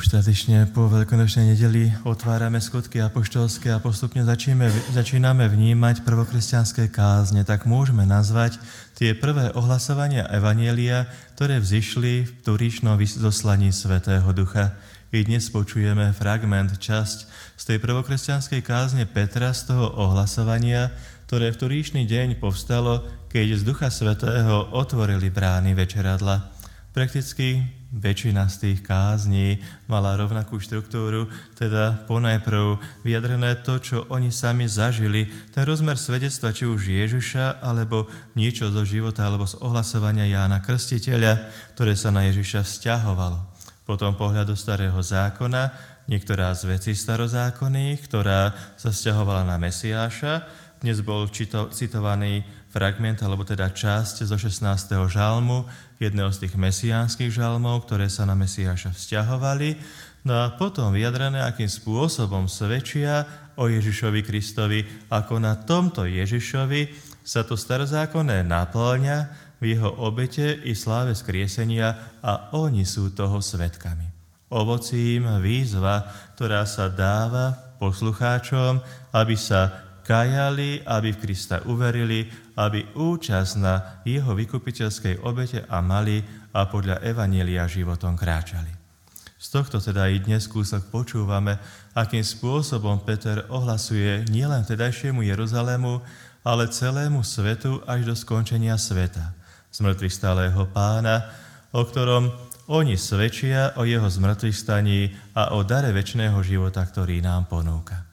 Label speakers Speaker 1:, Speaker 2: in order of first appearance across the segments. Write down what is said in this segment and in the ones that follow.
Speaker 1: Už tradične po veľkonočnej nedeli otvárame skutky apoštolské a postupne začíname vnímať prvokresťanské kázne, tak môžeme nazvať tie prvé ohlasovania evanjelia, ktoré vzišli v turíčnom zoslaní Svätého Ducha. I dnes počujeme fragment, časť z tej prvokresťanskej kázne Petra, z toho ohlasovania, ktoré v turíčny deň povstalo, keď z Ducha Svätého otvorili brány večeradla. Prakticky väčšina z tých kázní mala rovnakú štruktúru, teda ponajprv vyjadrené to, čo oni sami zažili, ten rozmer svedectva, či už Ježiša, alebo niečo zo života, alebo z ohlasovania Jána Krstiteľa, ktoré sa na Ježiša vzťahovalo. Potom pohľad do Starého zákona, niektorá z vecí starozákonných, ktorá sa vzťahovala na Mesiáša. Dnes bol citovaný fragment, alebo teda časť zo 16. žalmu, jedného z tých mesiánskych žalmov, ktoré sa na Mesiáša vzťahovali. No a potom vyjadrené, akým spôsobom svedčia o Ježišovi Kristovi, ako na tomto Ježišovi sa to starozákonné naplňa v jeho obete i sláve skriesenia a oni sú toho svedkami. Ovocím výzva, ktorá sa dáva poslucháčom, aby sa kajali, aby v Krista uverili, aby účasť na jeho vykupiteľskej obete a mali a podľa evanjelia životom kráčali. Z tohto teda i dnes kúsok počúvame, akým spôsobom Peter ohlasuje nielen vtedajšiemu Jeruzalému, ale celému svetu až do skončenia sveta, zmŕtvychvstalého Pána, o ktorom oni svedčia o jeho zmŕtvychvstaní a o dare večného života, ktorý nám ponúka.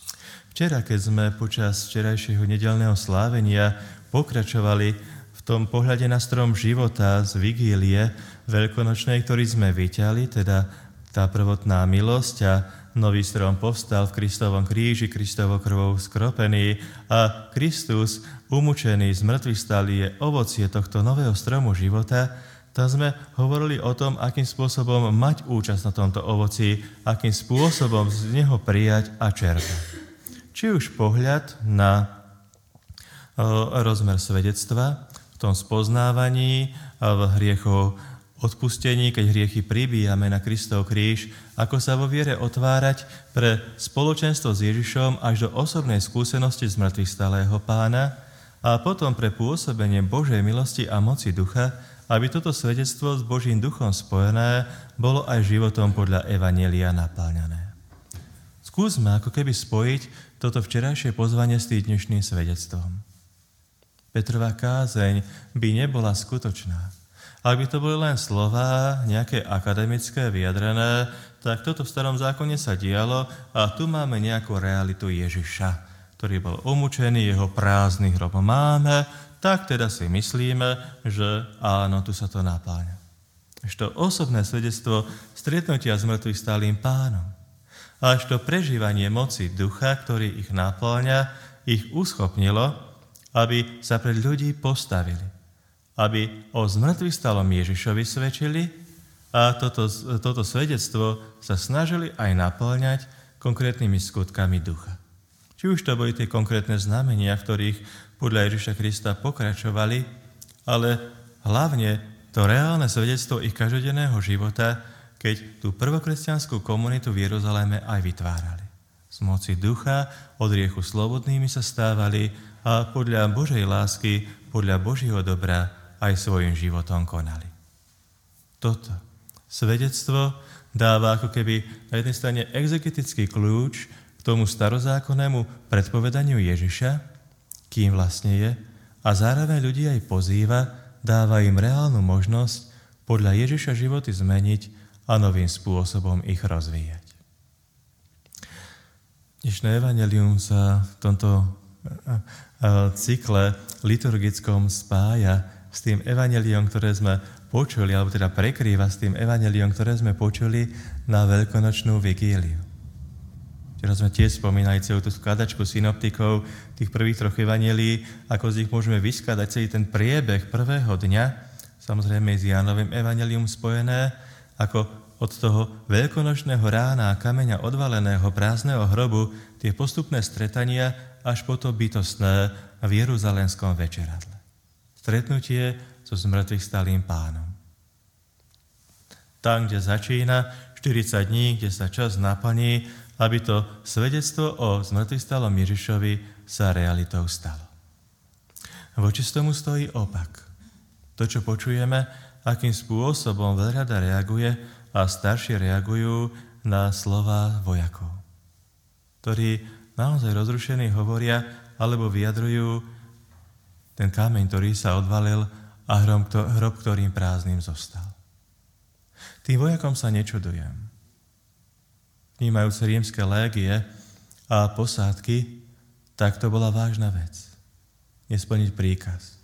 Speaker 1: Včera, keď sme počas včerajšieho nedeľného slávenia pokračovali v tom pohľade na strom života z vigílie veľkonočnej, ktorý sme vyťali, teda tá prvotná milosť a nový strom povstal v Kristovom kríži, Kristovou krvou skropený a Kristus umučený, zmŕtvychvstalý je ovocie tohto nového stromu života. Tam sme hovorili o tom, akým spôsobom mať účasť na tomto ovoci, akým spôsobom z neho prijať a čerpať. Či už pohľad na rozmer svedectva, v tom spoznávaní, v hriechov odpustení, keď hriechy pribíjame na Kristov kríž, ako sa vo viere otvárať pre spoločenstvo s Ježišom až do osobnej skúsenosti zmŕtvychvstalého Pána a potom pre pôsobenie Božej milosti a moci Ducha, aby toto svedectvo s Božím Duchom spojené bolo aj životom podľa evanjelia naplňané. Skúsme ako keby spojiť toto včerajšie pozvanie s tým dnešným svedectvom. Petrova kázeň by nebola skutočná. Ak by to boli len slová, nejaké akademické, vyjadrené, tak toto v starom zákone sa dialo a tu máme nejakú realitu Ježiša, ktorý bol umučený, jeho prázdny hrob máme, tak teda si myslíme, že áno, tu sa to napáňa. Ešte osobné svedectvo stretnutia s mŕtvychvstalým Pánom. Až to prežívanie moci Ducha, ktorý ich napĺňa, ich uschopnilo, aby sa pred ľudí postavili, aby o zmŕtvychvstalom Ježišovi svedčili a toto svedectvo sa snažili aj napĺňať konkrétnymi skutkami Ducha. Či už to boli tie konkrétne znamenia, v ktorých podľa Ježiša Krista pokračovali, ale hlavne to reálne svedectvo ich každodenného života, keď tú prvokresťanskú komunitu v Jeruzaléme aj vytvárali. Z moci Ducha od hriechu slobodnými sa stávali a podľa Božej lásky, podľa Božieho dobra aj svojim životom konali. Toto svedectvo dáva ako keby na jednej strane exegetický kľúč k tomu starozákonnému predpovedaniu Ježiša, kým vlastne je, a zároveň ľudí aj pozýva, dáva im reálnu možnosť podľa Ježiša životy zmeniť a novým spôsobom ich rozvíjať. Dnešné evanjelium sa v tomto cykle liturgickom spája s tým evanjeliom, ktoré sme počuli, alebo teda prekrýva s tým evanjeliom, ktoré sme počuli na veľkonočnú vigíliu. Včera sme tiež spomínali celú tú skladačku synoptikov, tých prvých troch evanjelií, ako z nich môžeme vyskladať celý ten priebeh prvého dňa, samozrejme s Jánovým evanjelium spojené, ako od toho veľkonočného rána a kameňa odvaleného prázdneho hrobu tie postupné stretania až po to bytostné v jeruzalémskom večeradle. Stretnutie so zmŕtvychvstalým Pánom. Tam, kde začína 40 dní, kde sa čas naplní, aby to svedectvo o zmŕtvychvstalom Ježišovi sa realitou stalo. Voči tomu stojí opak. To, čo počujeme, akým spôsobom veľrada reaguje a staršie reagujú na slova vojakov, ktorí naozaj rozrušení hovoria alebo vyjadrujú ten kameň, ktorý sa odvalil a hrob, ktorým prázdnym zostal. Tým vojakom sa nečudujem. Vnímajúce rímske légie a posádky, tak to bola vážna vec. Nesplniť príkaz.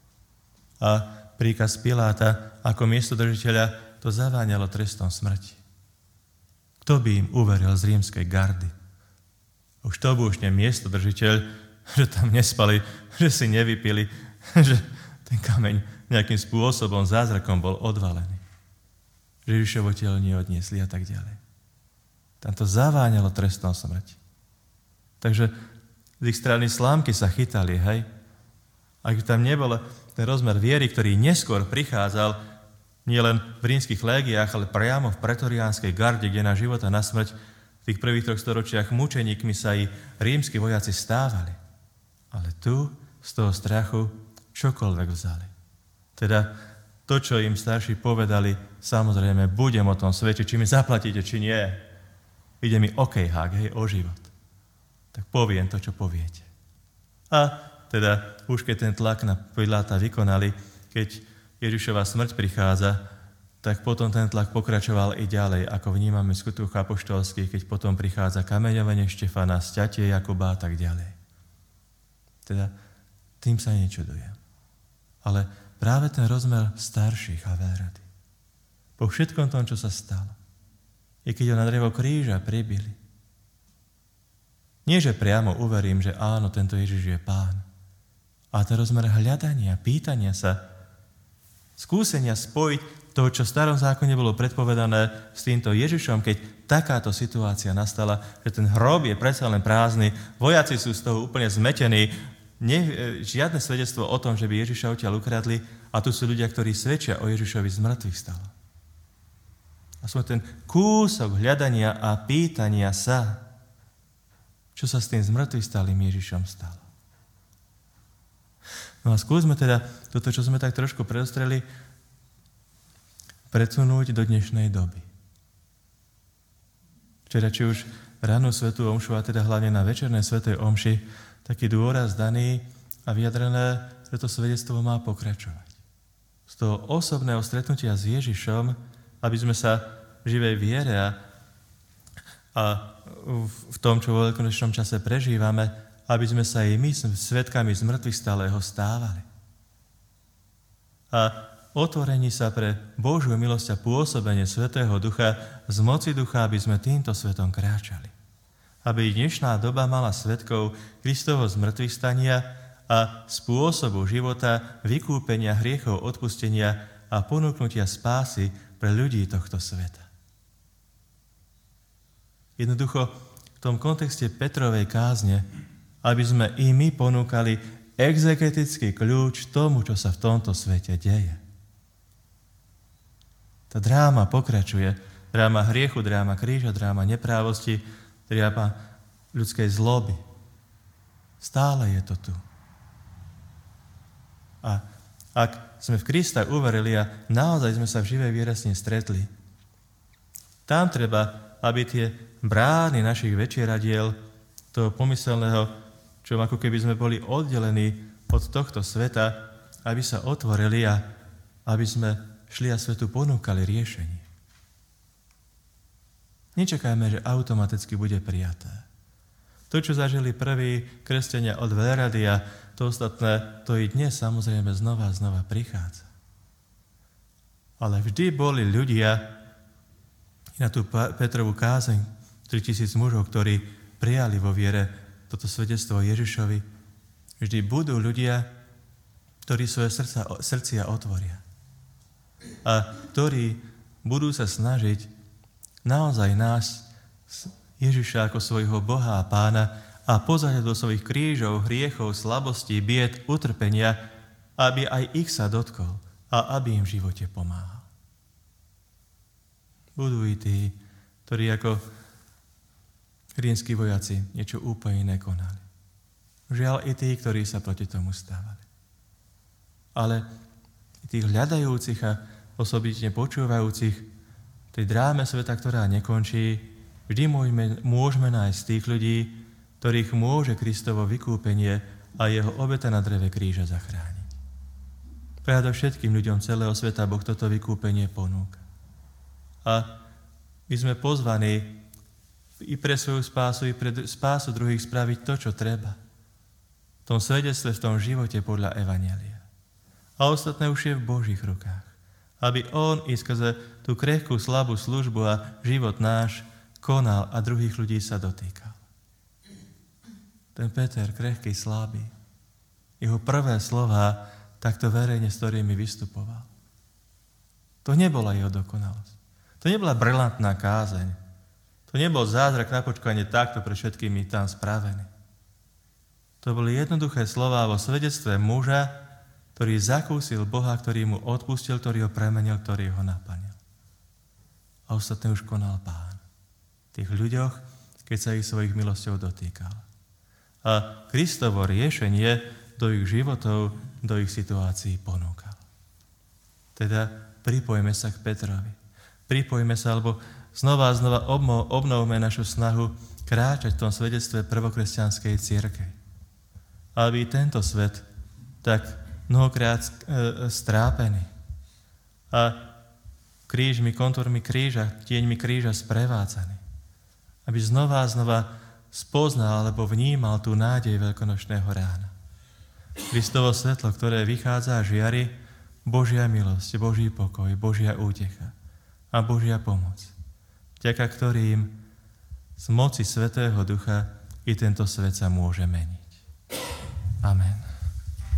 Speaker 1: A príkaz Piláta ako miestodržiteľa to zaváňalo trestom smrti. Kto by im uveril z rímskej gardy? Už to búšne miestodržiteľ, že tam nespali, že si nevypili, že ten kameň nejakým spôsobom, zázrakom bol odvalený. Že Ježišovo telo neodniesli a tak ďalej. Tam to zaváňalo trestom smrti. Takže z ich strany slámky sa chytali, hej? Ak tam nebol ten rozmer viery, ktorý neskôr prichádzal nielen v rímskych légiách, ale priamo v pretoriánskej garde, kde na život a na smrť v tých prvých 3 storočiach mučeníkmi sa i rímski vojaci stávali. Ale tu z toho strachu čokoľvek vzali. Teda to, čo im starší povedali, samozrejme, budem o tom svedčiť, či mi zaplatíte, či nie. Ide mi okejhák, hej, o život. Tak poviem to, čo poviete. A teda už keď ten tlak na Piláta vykonali, keď Ježišova smrť prichádza, tak potom ten tlak pokračoval i ďalej, ako vnímame v skutkoch apoštolských, keď potom prichádza kameňovanie Štefana, sťatie Jakuba a tak ďalej. Teda tým sa nečudujem. Ale práve ten rozmer starších a veľrady. Po všetkom tom, čo sa stalo. I keď ho na drevo kríža pribili. Nie, že priamo uverím, že áno, tento Ježiš je Pán. A ten rozmer hľadania, pýtania sa, skúsenia spojiť to, čo v starom zákone bolo predpovedané s týmto Ježišom, keď takáto situácia nastala, že ten hrob je predsa len prázdny, vojaci sú z toho úplne zmetení, žiadne svedectvo o tom, že by Ježiša odtiaľ ukradli, a tu sú ľudia, ktorí svedčia o Ježišovi z mŕtvych stalo. A sme ten kúsok hľadania a pýtania sa, čo sa s tým z mŕtvych stalým Ježišom stalo. No a skúsme teda toto, čo sme tak trošku predostreli, predsunúť do dnešnej doby. Včera, či už rannú svätú omšu, a teda hlavne na večernej svätej omši, taký dôraz daný a vyjadrené, že to svedectvo má pokračovať. Z toho osobného stretnutia s Ježišom, aby sme sa v živej viere a v tom, čo vo veľkonočnom čase prežívame, aby sme sa i my svedkami z mŕtvych stáleho stávali. A otvorení sa pre Božiu milosť a pôsobenie Svätého Ducha z moci Ducha, aby sme týmto svetom kráčali. Aby dnešná doba mala svedkov Kristovo zmŕtvych stania a spôsobu života, vykúpenia, hriechov, odpustenia a ponúknutia spásy pre ľudí tohto sveta. Jednoducho v tom kontexte Petrovej kázne, aby sme i my ponúkali exegetický kľúč tomu, čo sa v tomto svete deje. Tá dráma pokračuje. Dráma hriechu, dráma kríža, dráma neprávosti, dráma ľudskej zloby. Stále je to tu. A ak sme v Krista uverili a naozaj sme sa v živej viere s ním stretli, tam treba, aby tie brány našich večieradiel, toho pomyselného, čo ako keby sme boli oddelení od tohto sveta, aby sa otvorili a aby sme šli a svetu ponúkali riešenie. Nečakajme, že automaticky bude prijaté. To, čo zažili prví kresťania od veľrady a to ostatné, to i dnes samozrejme znova a znova prichádza. Ale vždy boli ľudia, na tú Petrovú kázeň, 3000 mužov, ktorí prijali vo viere toto svedectvo Ježišovi, vždy budú ľudia, ktorí svoje srdcia otvoria. A ktorí budú sa snažiť naozaj nás, Ježiša ako svojho Boha a Pána, a pozrieť do svojich krížov, hriechov, slabostí, bied, utrpenia, aby aj ich sa dotkol a aby im v živote pomáhal. Budú i tí, ktorí ako rímski vojaci niečo úplne iné konali. Žiaľ i tí, ktorí sa proti tomu stávali. Ale tých hľadajúcich a osobitne počúvajúcich v tej dráme sveta, ktorá nekončí, vždy môžeme nájsť tých ľudí, ktorých môže Kristovo vykúpenie a jeho obeta na dreve kríža zachrániť. Všetkým ľuďom celého sveta Boh toto vykúpenie ponúka. A my sme pozvaní i pre svoju spásu, i pre spásu druhých spraviť to, čo treba. V tom svedectve, v tom živote podľa evanjelia. A ostatné už je v Božích rukách. Aby on i skrze tú krehkú, slabú službu a život náš konal a druhých ľudí sa dotýkal. Ten Peter, krehký, slabý, jeho prvé slová takto verejne, s ktorými vystupoval. To nebola jeho dokonalosť. To nebola brilantná kázeň. To nebol zázrak na počkanie takto pre všetkými tam spravený. To boli jednoduché slová vo svedectve muža, ktorý zakúsil Boha, ktorý mu odpustil, ktorý ho premenil, ktorý ho naplnil. A ostatné už konal Pán. V tých ľuďoch, keď sa ich svojich milosťou dotýkal. A Kristovo riešenie do ich životov, do ich situácií ponúkal. Teda pripojme sa k Petrovi. Pripojme sa, alebo znova a znova obnovme našu snahu kráčať v tom svedectve prvokresťanskej cirkvi. Aby tento svet tak mnohokrát strápený a krížmi, kontúrmi kríža, tieňmi kríža sprevádzaný. Aby znova a znova spoznal alebo vnímal tú nádej veľkonočného rána. Kristovo svetlo, ktoré vychádza a žiari, Božia milosť, Boží pokoj, Božia útecha a Božia pomoc, vďaka ktorým z moci Svätého Ducha i tento svet sa môže meniť. Amen.